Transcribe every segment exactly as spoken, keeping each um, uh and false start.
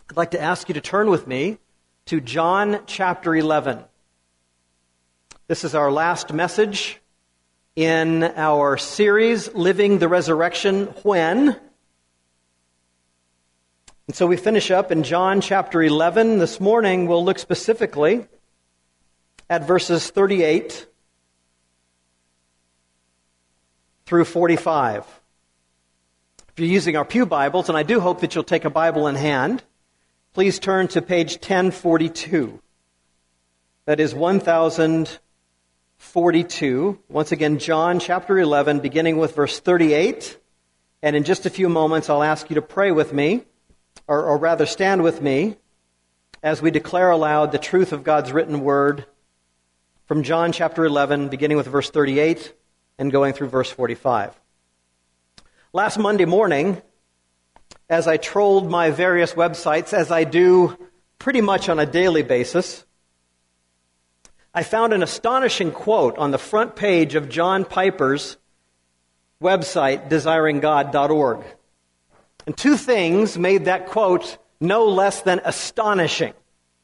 I'd like to ask you to turn with me to John chapter eleven. This is our last message in our series, Living the Resurrection When. And so we finish up in John chapter eleven. This morning we'll look specifically at verses thirty-eight through forty-five. If you're using our pew Bibles, and I do hope that you'll take a Bible in hand, please turn to page ten forty-two. That is one thousand forty-two. Once again, John chapter eleven, beginning with verse thirty-eight. And in just a few moments, I'll ask you to pray with me, or, or rather stand with me, as we declare aloud the truth of God's written word from John chapter eleven, beginning with verse thirty-eight and going through verse forty-five. Last Monday morning, as I trolled my various websites, as I do pretty much on a daily basis, I found an astonishing quote on the front page of John Piper's website, desiring god dot org. And two things made that quote no less than astonishing.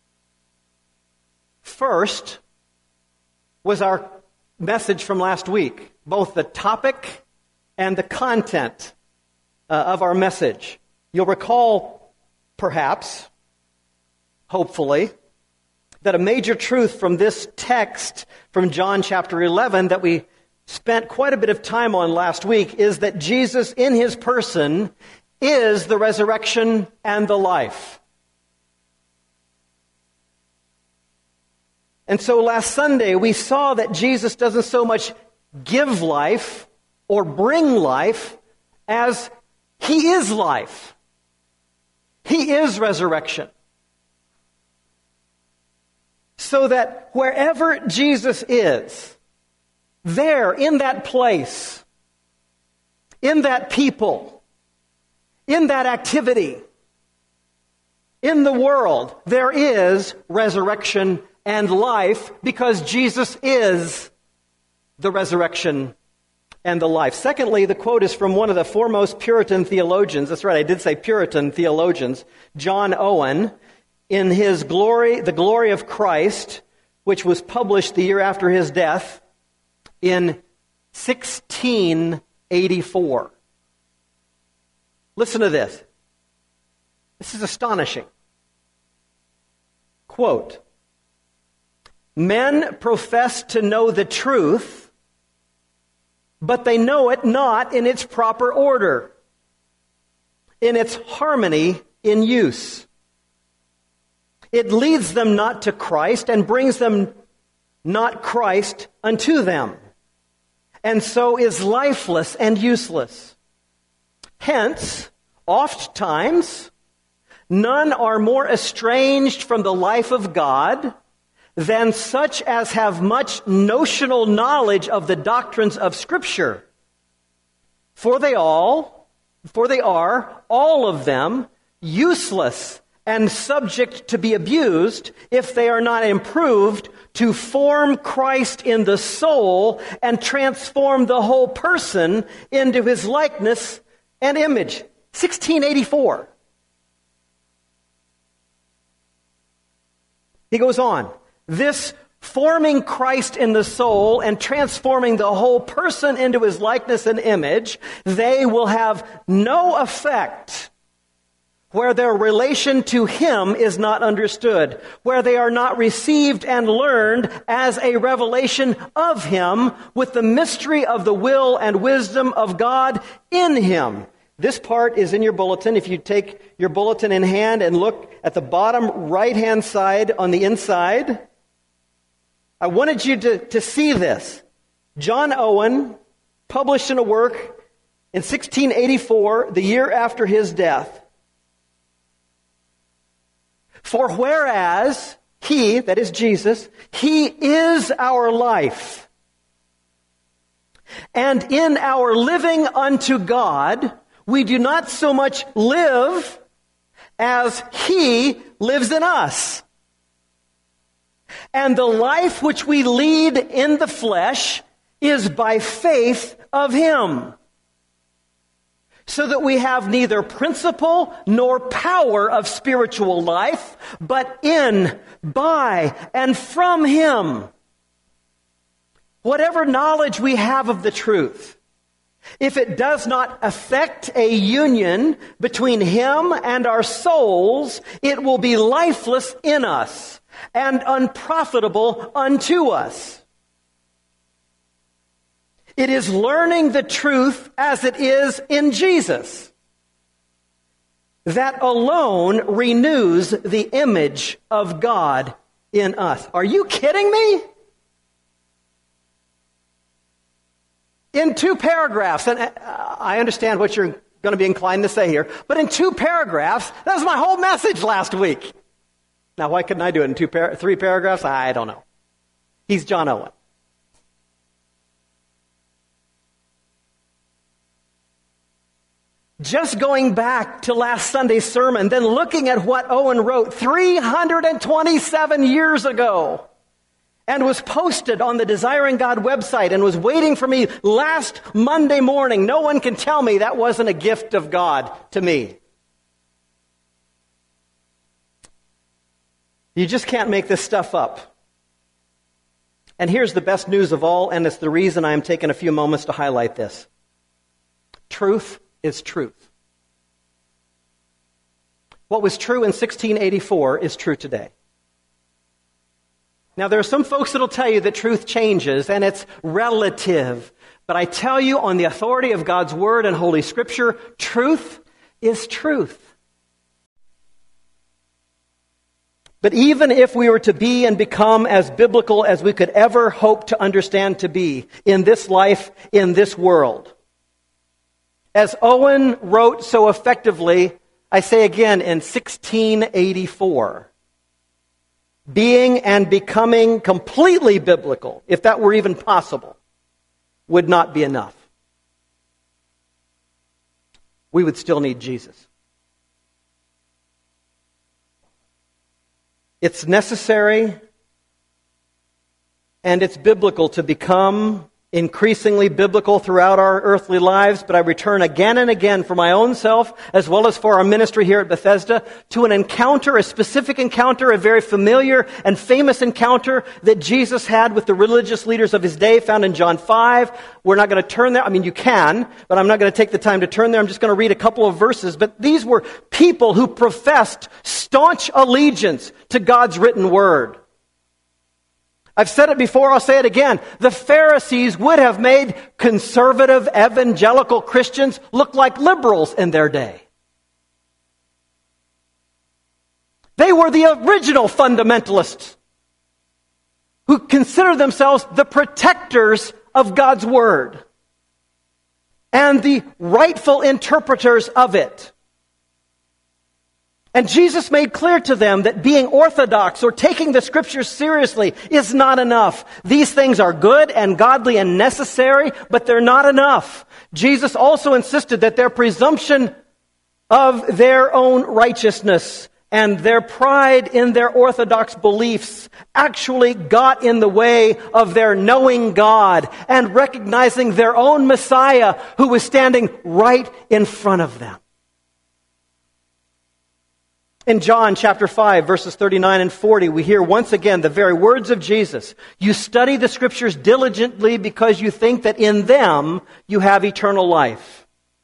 First was our message from last week, both the topic and the content uh, of our message. You'll recall, perhaps, hopefully, that a major truth from this text from John chapter eleven that we spent quite a bit of time on last week is that Jesus in his person is the resurrection and the life. And so last Sunday we saw that Jesus doesn't so much give life or bring life as he is life. He is resurrection. So that wherever Jesus is, there, in that place, in that people, in that activity, in the world, there is resurrection and life because Jesus is the resurrection and the life. Secondly, the quote is from one of the foremost Puritan theologians. That's right, I did say Puritan theologians, John Owen, in his Glory, The Glory of Christ, which was published the year after his death in sixteen eighty-four. Listen to this. This is astonishing. Quote, "Men profess to know the truth, but they know it not in its proper order, in its harmony in use. It leads them not to Christ and brings them not Christ unto them, and so is lifeless and useless. Hence, oft times, none are more estranged from the life of God than such as have much notional knowledge of the doctrines of Scripture. For they all, for they are, all of them, useless and subject to be abused if they are not improved to form Christ in the soul and transform the whole person into his likeness and image." sixteen eighty-four. He goes on. This forming Christ in the soul and transforming the whole person into his likeness and image, they will have no effect where their relation to him is not understood, where they are not received and learned as a revelation of him with the mystery of the will and wisdom of God in him. This part is in your bulletin. If you take your bulletin in hand and look at the bottom right-hand side on the inside, I wanted you to, to see this. John Owen published in a work in sixteen eighty-four, the year after his death. "For whereas he," that is Jesus, "he is our life, and in our living unto God, we do not so much live as he lives in us. And the life which we lead in the flesh is by faith of him. so that we have neither principle nor power of spiritual life, but in, by, and from Him. Whatever knowledge we have of the truth, if it does not affect a union between Him and our souls, it will be lifeless in us and unprofitable unto us. It is learning the truth as it is in Jesus that alone renews the image of God in us. Are you kidding me? In two paragraphs, and I understand what you're going to be inclined to say here, but in two paragraphs, that was my whole message last week. Now, why couldn't I do it in two, par- three paragraphs? I don't know. He's John Owen. Just going back to last Sunday's sermon, then looking at what Owen wrote three hundred twenty-seven years ago, and was posted on the Desiring God website and was waiting for me last Monday morning. No one can tell me that wasn't a gift of God to me. You just can't make this stuff up. And here's the best news of all, and it's the reason I'm taking a few moments to highlight this. Truth is truth. What was true in sixteen eighty-four is true today. Now, there are some folks that will tell you that truth changes and it's relative. But I tell you, on the authority of God's Word and Holy Scripture, truth is truth. But even if we were to be and become as biblical as we could ever hope to understand to be in this life, in this world, as Owen wrote so effectively, I say again, in sixteen eighty-four, being and becoming completely biblical, if that were even possible, would not be enough. We would still need Jesus. It's necessary and it's biblical to become increasingly biblical throughout our earthly lives, but I return again and again for my own self, as well as for our ministry here at Bethesda, to an encounter, a specific encounter, a very familiar and famous encounter that Jesus had with the religious leaders of His day, found in John five. We're not going to turn there. I mean, you can, but I'm not going to take the time to turn there. I'm just going to read a couple of verses. But these were people who professed staunch allegiance to God's written word. I've said it before, I'll say it again. The Pharisees would have made conservative evangelical Christians look like liberals in their day. They were the original fundamentalists who considered themselves the protectors of God's Word and the rightful interpreters of it. And Jesus made clear to them that being orthodox or taking the Scriptures seriously is not enough. These things are good and godly and necessary, but they're not enough. Jesus also insisted that their presumption of their own righteousness and their pride in their orthodox beliefs actually got in the way of their knowing God and recognizing their own Messiah who was standing right in front of them. In John chapter five, verses thirty-nine and forty, we hear once again the very words of Jesus. You study the Scriptures diligently because you think that in them you have eternal life.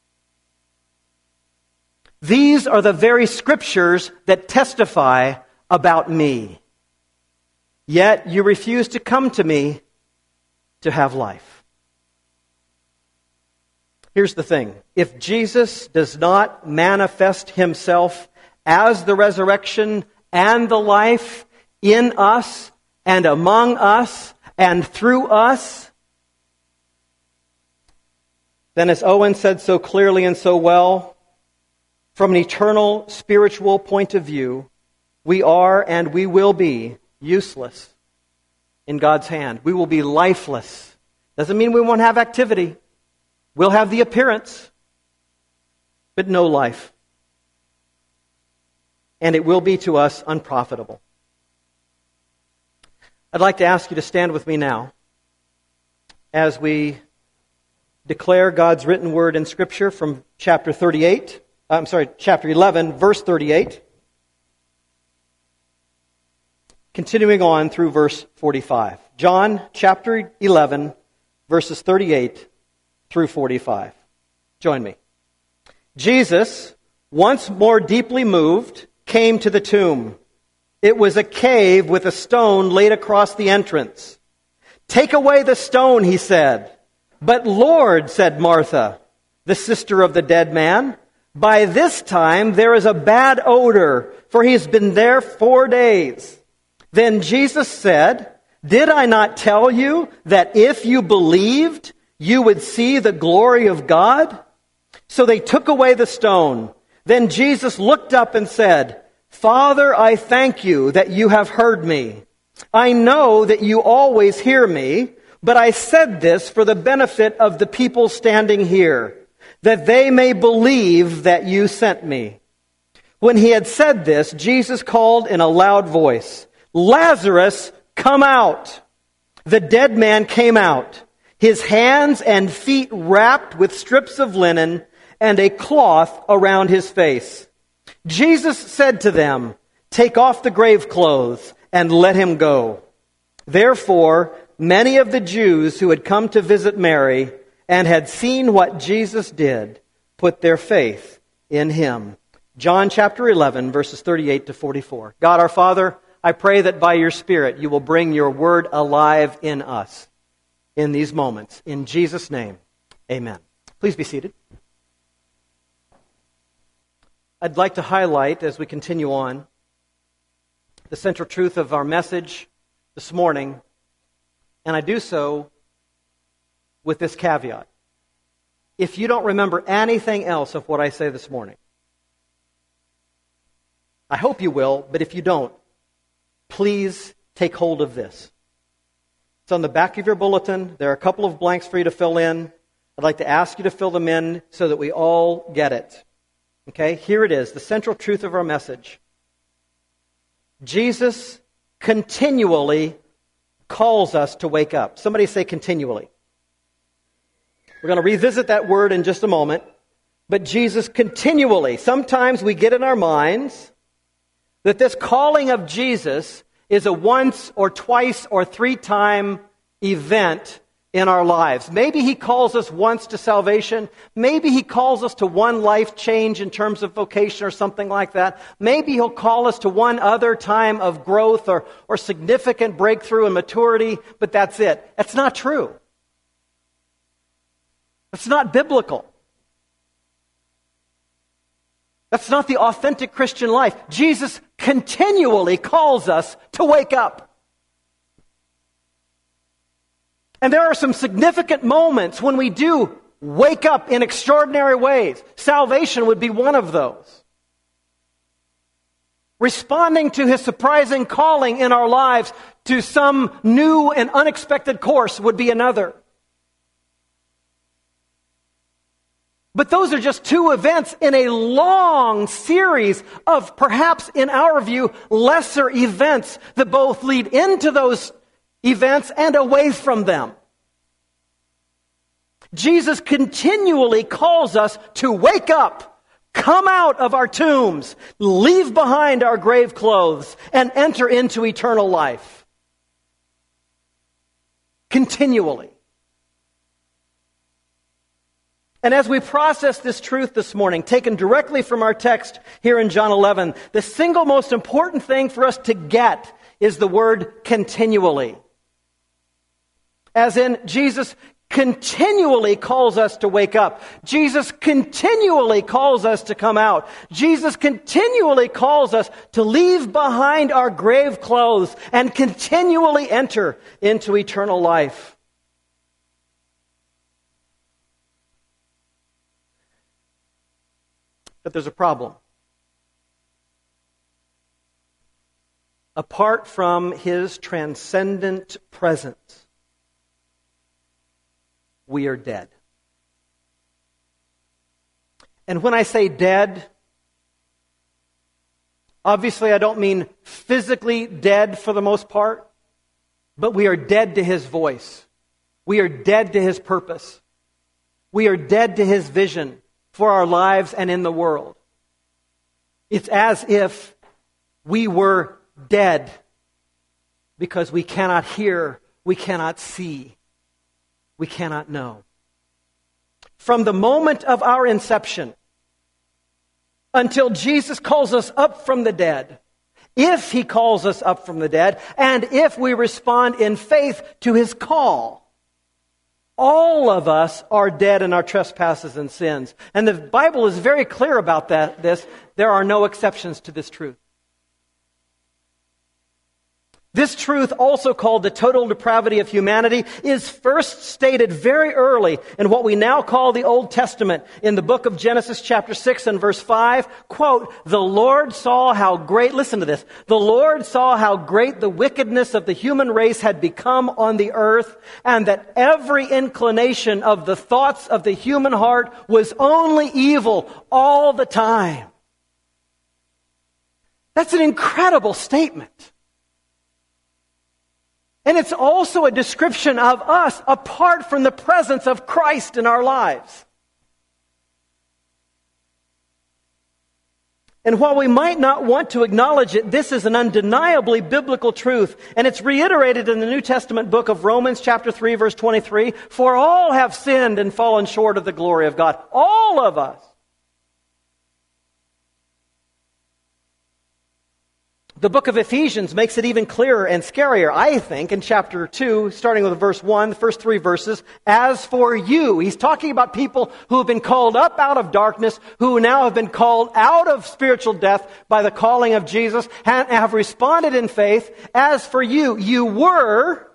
These are the very Scriptures that testify about me. Yet you refuse to come to me to have life. Here's the thing. If Jesus does not manifest Himself as the resurrection and the life in us and among us and through us, then as Owen said so clearly and so well, from an eternal spiritual point of view, we are and we will be useless in God's hand. We will be lifeless. Doesn't mean we won't have activity. We'll have the appearance, but no life. And it will be to us unprofitable. I'd like to ask you to stand with me now as we declare God's written word in Scripture from chapter thirty-eight. I'm sorry, chapter eleven, verse thirty-eight. Continuing on through verse forty-five. John chapter eleven, verses thirty-eight through forty-five. Join me. Jesus, once more deeply moved, came to the tomb. It was a cave with a stone laid across the entrance. "Take away the stone," he said. "But Lord," said Martha, the sister of the dead man, "by this time there is a bad odor, for he has been there four days." Then Jesus said, "Did I not tell you that if you believed, you would see the glory of God?" So they took away the stone. Then Jesus looked up and said, "Father, I thank you that you have heard me. I know that you always hear me, but I said this for the benefit of the people standing here, that they may believe that you sent me." When he had said this, Jesus called in a loud voice, "Lazarus, come out!" The dead man came out, his hands and feet wrapped with strips of linen and a cloth around his face. Jesus said to them, "Take off the grave clothes and let him go." Therefore, many of the Jews who had come to visit Mary and had seen what Jesus did put their faith in him. John chapter eleven, verses thirty-eight to forty-four. God our Father, I pray that by your Spirit you will bring your word alive in us in these moments. In Jesus' name, amen. Please be seated. I'd like to highlight, as we continue on, the central truth of our message this morning, and I do so with this caveat. If you don't remember anything else of what I say this morning, I hope you will, but if you don't, please take hold of this. It's on the back of your bulletin. There are a couple of blanks for you to fill in. I'd like to ask you to fill them in so that we all get it. Okay, here it is, the central truth of our message. Jesus continually calls us to wake up. Somebody say continually. We're going to revisit that word in just a moment. But Jesus continually, sometimes we get in our minds that this calling of Jesus is a once or twice or three time event in our lives. Maybe he calls us once to salvation. Maybe he calls us to one life change in terms of vocation or something like that. Maybe he'll call us to one other time of growth or, or significant breakthrough and maturity, but that's it. That's not true. That's not biblical. That's not the authentic Christian life. Jesus continually calls us to wake up. And there are some significant moments when we do wake up in extraordinary ways. Salvation would be one of those. Responding to his surprising calling in our lives to some new and unexpected course would be another. But those are just two events in a long series of, perhaps in our view, lesser events that both lead into those events and away from them. Jesus continually calls us to wake up, come out of our tombs, leave behind our grave clothes, and enter into eternal life. Continually. And as we process this truth this morning, taken directly from our text here in John eleven, the single most important thing for us to get is the word continually. As in, Jesus continually calls us to wake up. Jesus continually calls us to come out. Jesus continually calls us to leave behind our grave clothes and continually enter into eternal life. But there's a problem. Apart from his transcendent presence, we are dead. And when I say dead, obviously I don't mean physically dead for the most part, but we are dead to his voice. We are dead to his purpose. We are dead to His vision for our lives and in the world. It's as if we were dead because we cannot hear, we cannot see, we cannot know. From the moment of our inception until Jesus calls us up from the dead, if He calls us up from the dead, and if we respond in faith to His call, all of us are dead in our trespasses and sins. And the Bible is very clear about that. This, there are no exceptions to this truth. This truth, also called the total depravity of humanity, is first stated very early in what we now call the Old Testament. In the book of Genesis chapter six and verse five, quote, "The Lord saw how great," listen to this, "the Lord saw how great the wickedness of the human race had become on the earth, and that every inclination of the thoughts of the human heart was only evil all the time." That's an incredible statement. And it's also a description of us apart from the presence of Christ in our lives. And while we might not want to acknowledge it, this is an undeniably biblical truth. And it's reiterated in the New Testament book of Romans chapter three, verse twenty-three. "For all have sinned and fallen short of the glory of God." All of us. The book of Ephesians makes it even clearer and scarier, I think, in chapter two, starting with verse one, the first three verses. "As for you," he's talking about people who have been called up out of darkness, who now have been called out of spiritual death by the calling of Jesus, and have responded in faith. "As for you, you were,"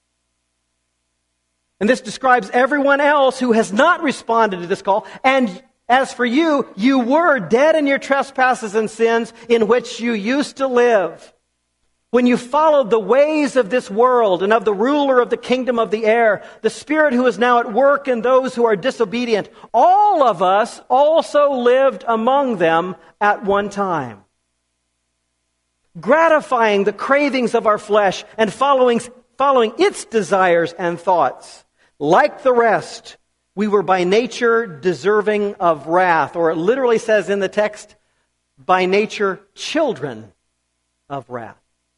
and this describes everyone else who has not responded to this call, "and as for you, you were dead in your trespasses and sins in which you used to live, when you followed the ways of this world and of the ruler of the kingdom of the air, the spirit who is now at work in those who are disobedient. All of us also lived among them at one time, gratifying the cravings of our flesh and following, following its desires and thoughts. Like the rest, we were by nature deserving of wrath," or it literally says in the text, "by nature children of wrath."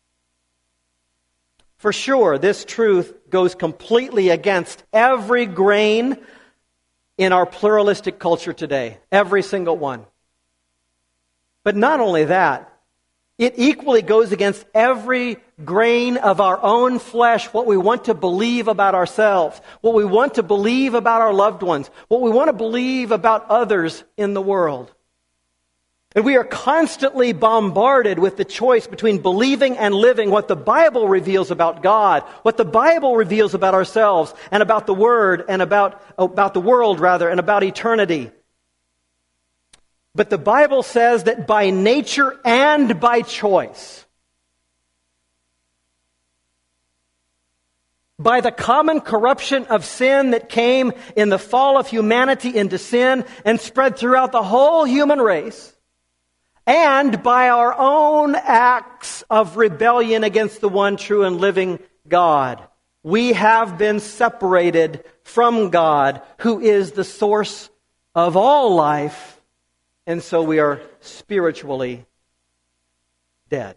For sure, this truth goes completely against every grain in our pluralistic culture today. Every single one. But not only that, it equally goes against every grain of our own flesh, what we want to believe about ourselves, what we want to believe about our loved ones, what we want to believe about others in the world. And we are constantly bombarded with the choice between believing and living what the Bible reveals about God, what the Bible reveals about ourselves, and about the Word, and about, about the world, rather, and about eternity. But the Bible says that by nature and by choice, by the common corruption of sin that came in the fall of humanity into sin and spread throughout the whole human race, and by our own acts of rebellion against the one true and living God, we have been separated from God, who is the source of all life. And so we are spiritually dead.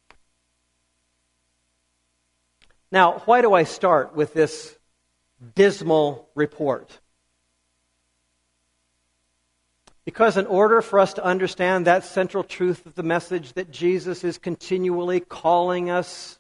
Now, why do I start with this dismal report? Because in order for us to understand that central truth of the message that Jesus is continually calling us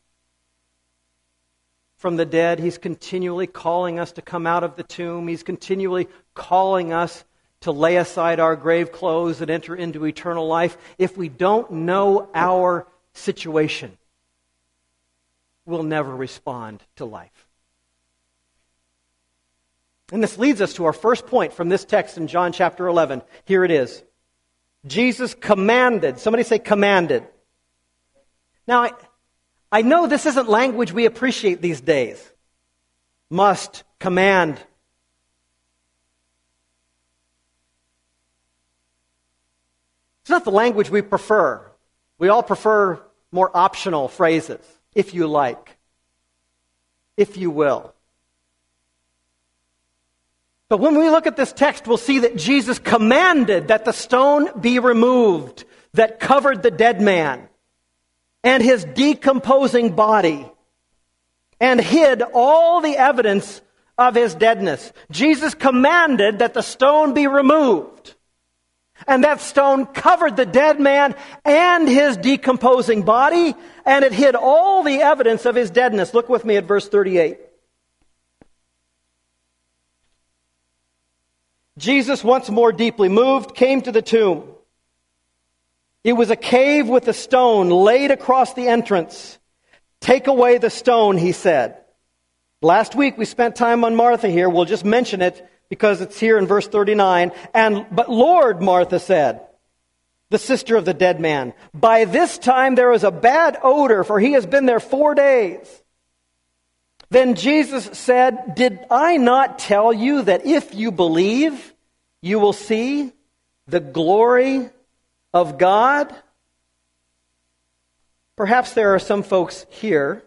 from the dead, He's continually calling us to come out of the tomb, He's continually calling us to lay aside our grave clothes and enter into eternal life. If we don't know our situation, we'll never respond to life. And this leads us to our first point from this text in John chapter eleven. Here it is. Jesus commanded. Somebody say commanded. Now, I, I know this isn't language we appreciate these days. Must, command. It's not the language we prefer. We all prefer more optional phrases. If you like. If you will. But when we look at this text, we'll see that Jesus commanded that the stone be removed that covered the dead man and his decomposing body and hid all the evidence of his deadness. Jesus commanded that the stone be removed. And that stone covered the dead man and his decomposing body, and it hid all the evidence of his deadness. Look with me at verse thirty-eight. Jesus, once more deeply moved, came to the tomb. It was a cave with a stone laid across the entrance. "Take away the stone," he said. Last week we spent time on Martha here. We'll just mention it because it's here in verse thirty-nine. And, "But Lord," Martha said, the sister of the dead man, "by this time there is a bad odor, for he has been there four days." Then Jesus said, "Did I not tell you that if you believe, you will see the glory of God?" Perhaps there are some folks here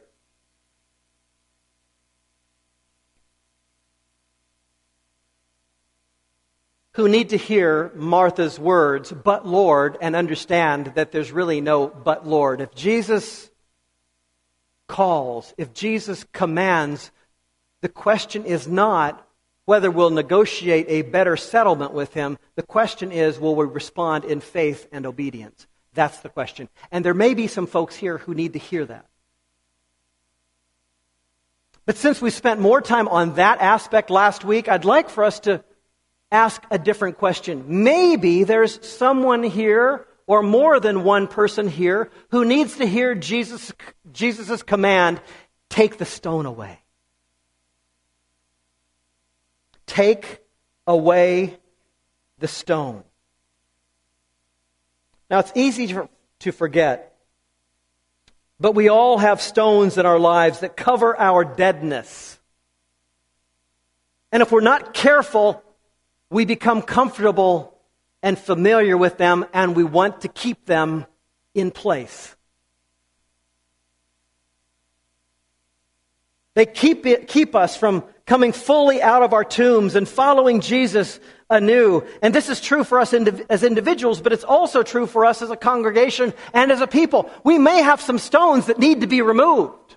who need to hear Martha's words, "But Lord," and understand that there's really no "but Lord." If Jesus calls, if Jesus commands, the question is not whether we'll negotiate a better settlement with him. The question is, will we respond in faith and obedience? That's the question. And there may be some folks here who need to hear that. But since we spent more time on that aspect last week, I'd like for us to ask a different question. Maybe there's someone here, or more than one person here, who needs to hear Jesus, Jesus' command, "Take the stone away." Take away the stone. Now, it's easy to forget, but we all have stones in our lives that cover our deadness. And if we're not careful, we become comfortable and familiar with them, and we want to keep them in place. They keep it, keep us from coming fully out of our tombs and following Jesus anew. And this is true for us indiv- as individuals, but it's also true for us as a congregation and as a people. We may have some stones that need to be removed.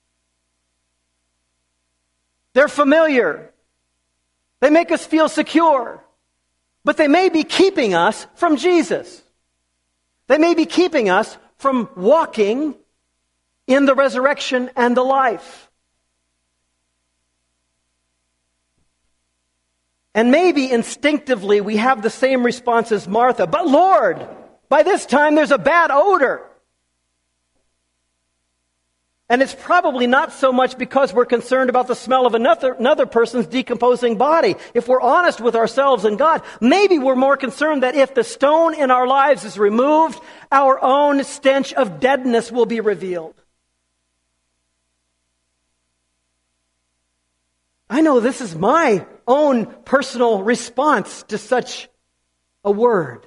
They're familiar. They make us feel secure. But they may be keeping us from Jesus. They may be keeping us from walking in the resurrection and the life. And maybe instinctively we have the same response as Martha. "But Lord, by this time there's a bad odor." And it's probably not so much because we're concerned about the smell of another, another person's decomposing body. If we're honest with ourselves and God, maybe we're more concerned that if the stone in our lives is removed, our own stench of deadness will be revealed. I know this is my own personal response to such a word.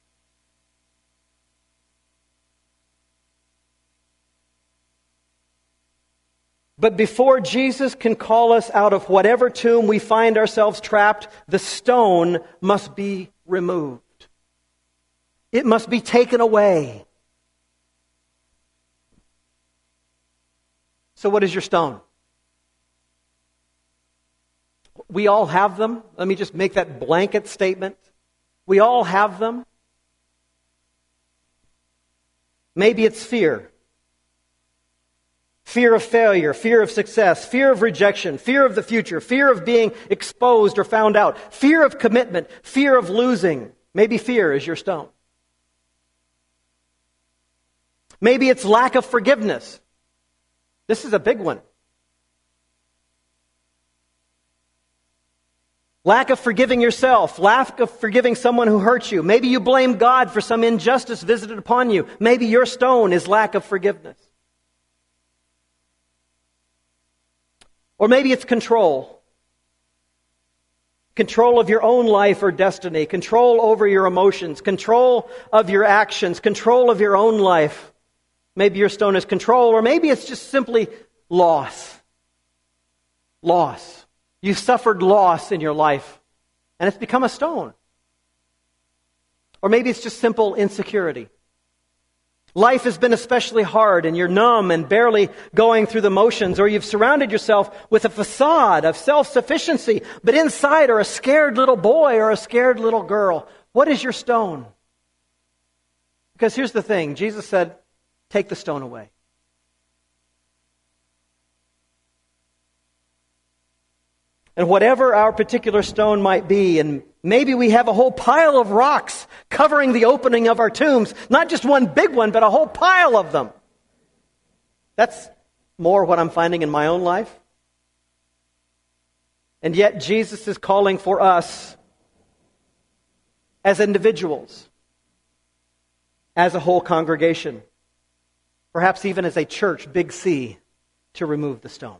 But before Jesus can call us out of whatever tomb we find ourselves trapped, the stone must be removed. It must be taken away. So what is your stone? We all have them. Let me just make that blanket statement. We all have them. Maybe it's fear. Fear of failure, fear of success, fear of rejection, fear of the future, fear of being exposed or found out, fear of commitment, fear of losing. Maybe fear is your stone. Maybe it's lack of forgiveness. This is a big one. Lack of forgiving yourself, lack of forgiving someone who hurt you. Maybe you blame God for some injustice visited upon you. Maybe your stone is lack of forgiveness. Or maybe it's control. Control of your own life or destiny. Control over your emotions. Control of your actions. Control of your own life. Maybe your stone is control, or maybe it's just simply loss. Loss. You suffered loss in your life. and it's become a stone. Or maybe it's just simple insecurity. Life has been especially hard and you're numb and barely going through the motions, or you've surrounded yourself with a facade of self-sufficiency, but inside are a scared little boy or a scared little girl. What is your stone? Because here's the thing, Jesus said, take the stone away. And whatever our particular stone might be, and maybe we have a whole pile of rocks covering the opening of our tombs, not just one big one, but a whole pile of them. That's more what I'm finding in my own life. And yet Jesus is calling for us as individuals, as a whole congregation, perhaps even as a church, big C, to remove the stone.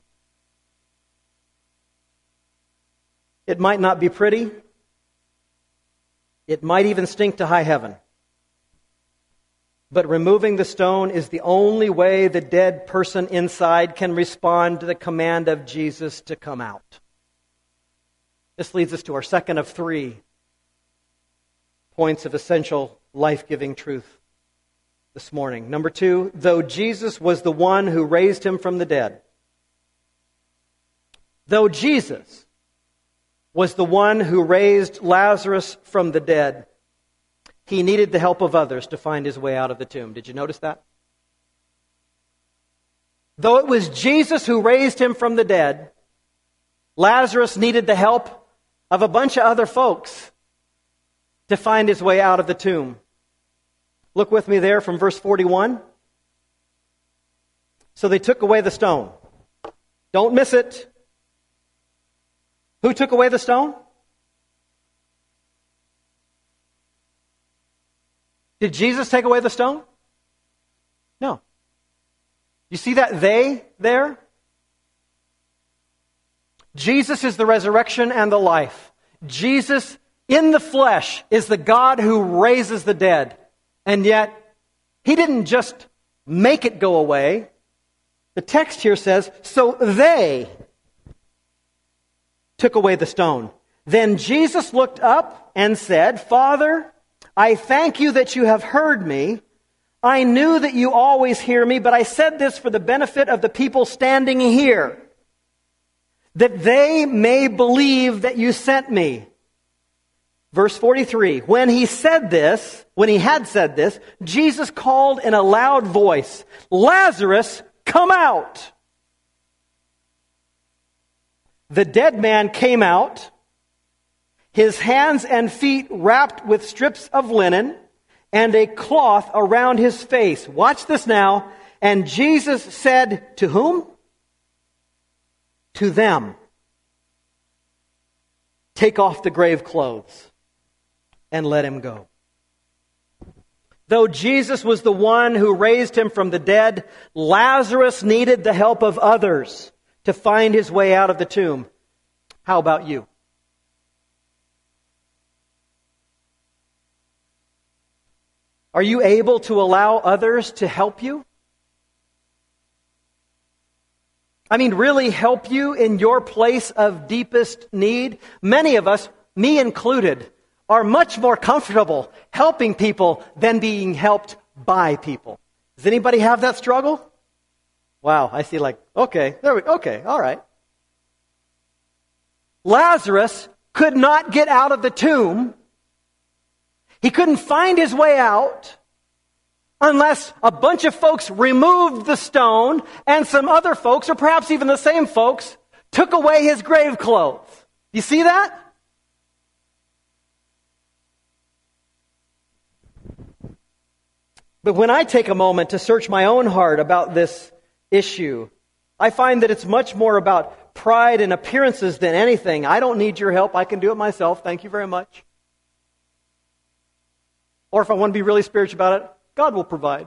It might not be pretty. It might even stink to high heaven. But removing the stone is the only way the dead person inside can respond to the command of Jesus to come out. This leads us to our second of three points of essential life-giving truth this morning. Number two, though Jesus was the one who raised him from the dead, though Jesus was the one who raised Lazarus from the dead, he needed the help of others to find his way out of the tomb. Did you notice that? Though it was Jesus who raised him from the dead, Lazarus needed the help of a bunch of other folks to find his way out of the tomb. Look with me there from verse forty-one. So they took away the stone. Don't miss it. Who took away the stone? Did Jesus take away the stone? No. You see that they there? Jesus is the resurrection and the life. Jesus in the flesh is the God who raises the dead. And yet, he didn't just make it go away. The text here says, so they took away the stone. Then Jesus looked up and said, Father, I thank you that you have heard me. I knew that you always hear me, but I said this for the benefit of the people standing here, that they may believe that you sent me. Verse forty-three, when he said this, when he had said this, Jesus called in a loud voice, Lazarus, come out. The dead man came out, his hands and feet wrapped with strips of linen and a cloth around his face. Watch this now. And Jesus said to whom? To them, take off the grave clothes and let him go. Though Jesus was the one who raised him from the dead, Lazarus needed the help of others to find his way out of the tomb. How about you? Are you able to allow others to help you? I mean, really help you in your place of deepest need? Many of us, me included, are much more comfortable helping people than being helped by people. Does anybody have that struggle? Wow, I see like, okay, there we okay, all right. Lazarus could not get out of the tomb. He couldn't find his way out unless a bunch of folks removed the stone and some other folks, or perhaps even the same folks, took away his grave clothes. You see that? But when I take a moment to search my own heart about this issue, I find that it's much more about pride and appearances than anything. I don't need your help. I can do it myself. Thank you very much. Or if I want to be really spiritual about it, God will provide.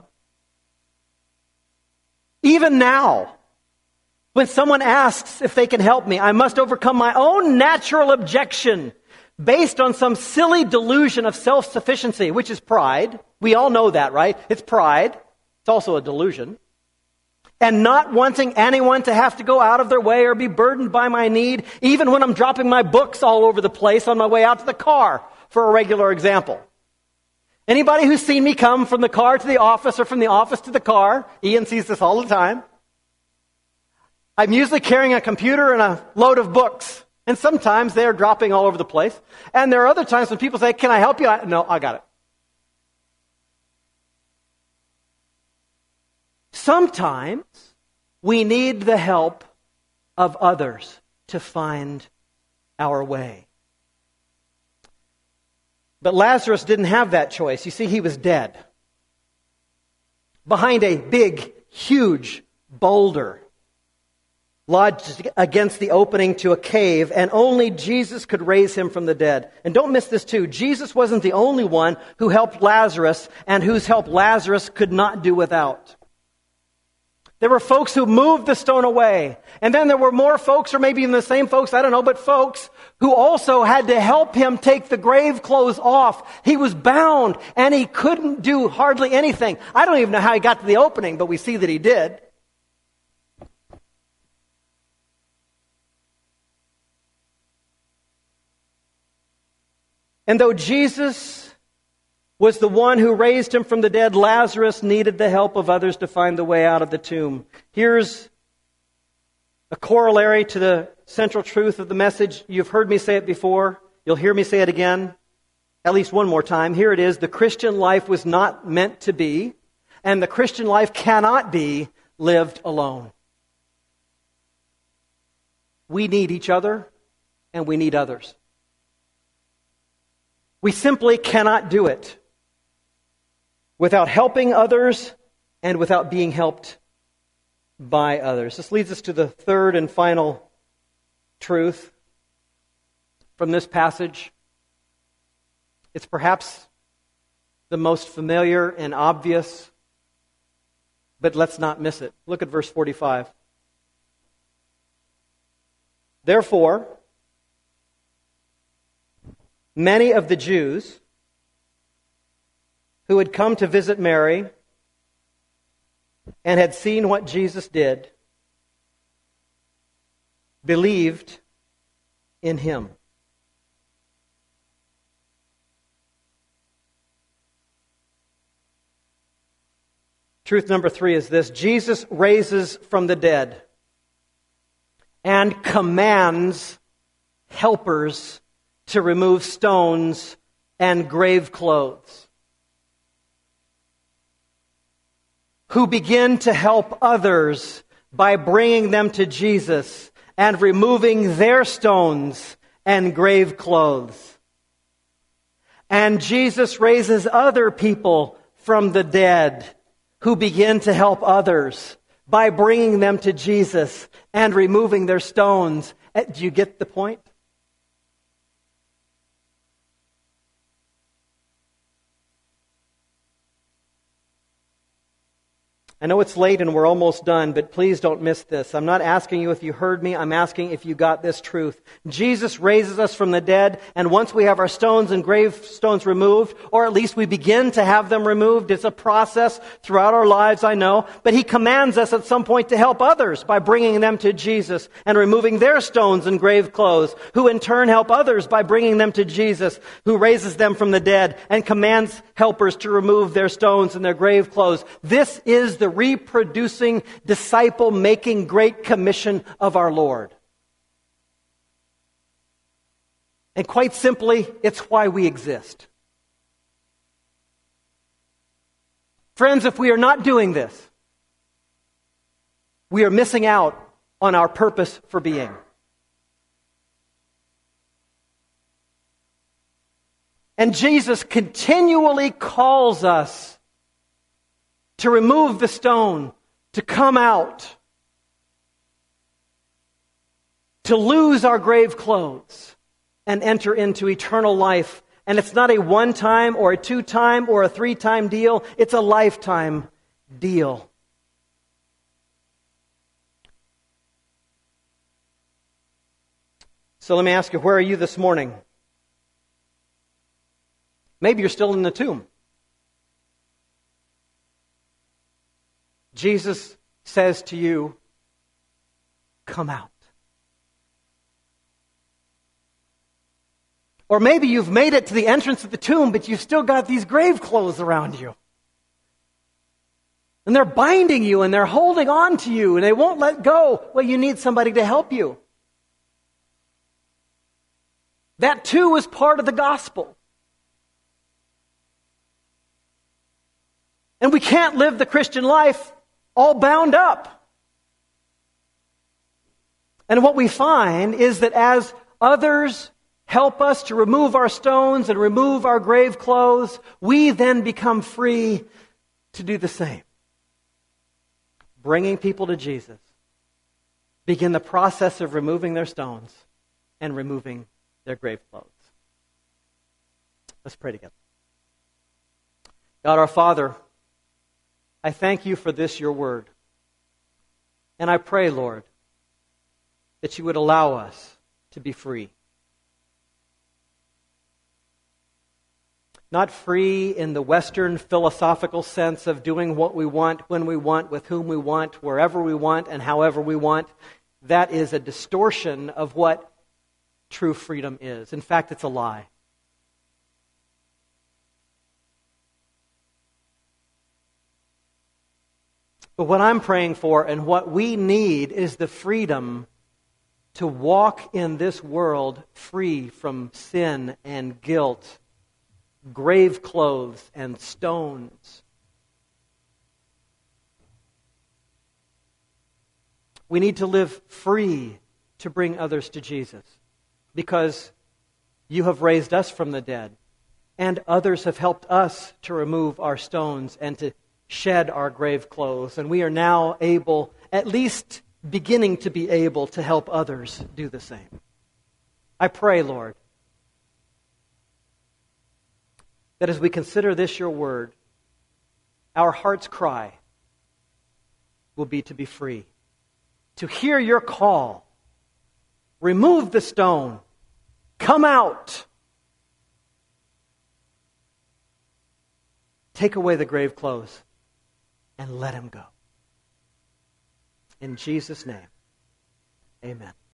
Even now, when someone asks if they can help me, I must overcome my own natural objection based on some silly delusion of self-sufficiency, which is pride. We all know that, right? It's pride. It's also a delusion. and not wanting anyone to have to go out of their way or be burdened by my need, even when I'm dropping my books all over the place on my way out to the car, for a regular example. Anybody who's seen me come from the car to the office or from the office to the car, Ian sees this all the time, I'm usually carrying a computer and a load of books. And sometimes they're dropping all over the place. And there are other times when people say, can I help you? I, no, I got it. Sometimes we need the help of others to find our way. But Lazarus didn't have that choice. You see, he was dead. Behind a big, huge boulder lodged against the opening to a cave, and only Jesus could raise him from the dead. And don't miss this too. Jesus wasn't the only one who helped Lazarus and whose help Lazarus could not do without. There were folks who moved the stone away. And then there were more folks, or maybe even the same folks, I don't know, but folks who also had to help him take the grave clothes off. He was bound and he couldn't do hardly anything. I don't even know how he got to the opening, but we see that he did. And though Jesus was the one who raised him from the dead, Lazarus needed the help of others to find the way out of the tomb. Here's a corollary to the central truth of the message. You've heard me say it before. You'll hear me say it again, at least one more time. Here it is. The Christian life was not meant to be, and the Christian life cannot be lived alone. We need each other, and we need others. We simply cannot do it without helping others and without being helped by others. This leads us to the third and final truth from this passage. It's perhaps the most familiar and obvious, but let's not miss it. Look at verse forty-five. Therefore, many of the Jews who had come to visit Mary and had seen what Jesus did believed in him. Truth number three is this: Jesus raises from the dead and commands helpers to remove stones and grave clothes, who begin to help others by bringing them to Jesus and removing their stones and grave clothes. And Jesus raises other people from the dead who begin to help others by bringing them to Jesus and removing their stones. Do you get the point? I know it's late and we're almost done, but please don't miss this. I'm not asking you if you heard me. I'm asking if you got this truth. Jesus raises us from the dead, and once we have our stones and gravestones removed, or at least we begin to have them removed, it's a process throughout our lives, I know, but He commands us at some point to help others by bringing them to Jesus and removing their stones and grave clothes, who in turn help others by bringing them to Jesus, who raises them from the dead and commands helpers to remove their stones and their grave clothes. This is the reproducing, disciple-making Great Commission of our Lord. And quite simply, it's why we exist. Friends, if we are not doing this, we are missing out on our purpose for being. And Jesus continually calls us to remove the stone, to come out, to lose our grave clothes and enter into eternal life. And it's not a one-time or a two-time or a three-time deal. It's a lifetime deal. So let me ask you, where are you this morning? Maybe you're still in the tomb. Jesus says to you, come out. Or maybe you've made it to the entrance of the tomb, but you've still got these grave clothes around you. And they're binding you and they're holding on to you and they won't let go. Well, you need somebody to help you. That too is part of the gospel. And we can't live the Christian life all bound up. And what we find is that as others help us to remove our stones and remove our grave clothes, we then become free to do the same. Bringing people to Jesus. Begin the process of removing their stones and removing their grave clothes. Let's pray together. God our Father, I thank you for this, your word. And I pray, Lord, that you would allow us to be free. Not free in the Western philosophical sense of doing what we want, when we want, with whom we want, wherever we want, and however we want. That is a distortion of what true freedom is. In fact, it's a lie. But what I'm praying for and what we need is the freedom to walk in this world free from sin and guilt, grave clothes and stones. We need to live free to bring others to Jesus because you have raised us from the dead and others have helped us to remove our stones and to shed our grave clothes, and we are now able, at least beginning to be able, to help others do the same. I pray, Lord, that as we consider this, your word, our heart's cry will be to be free, to hear your call. Remove the stone. Come out. Take away the grave clothes and let him go. In Jesus' name, amen.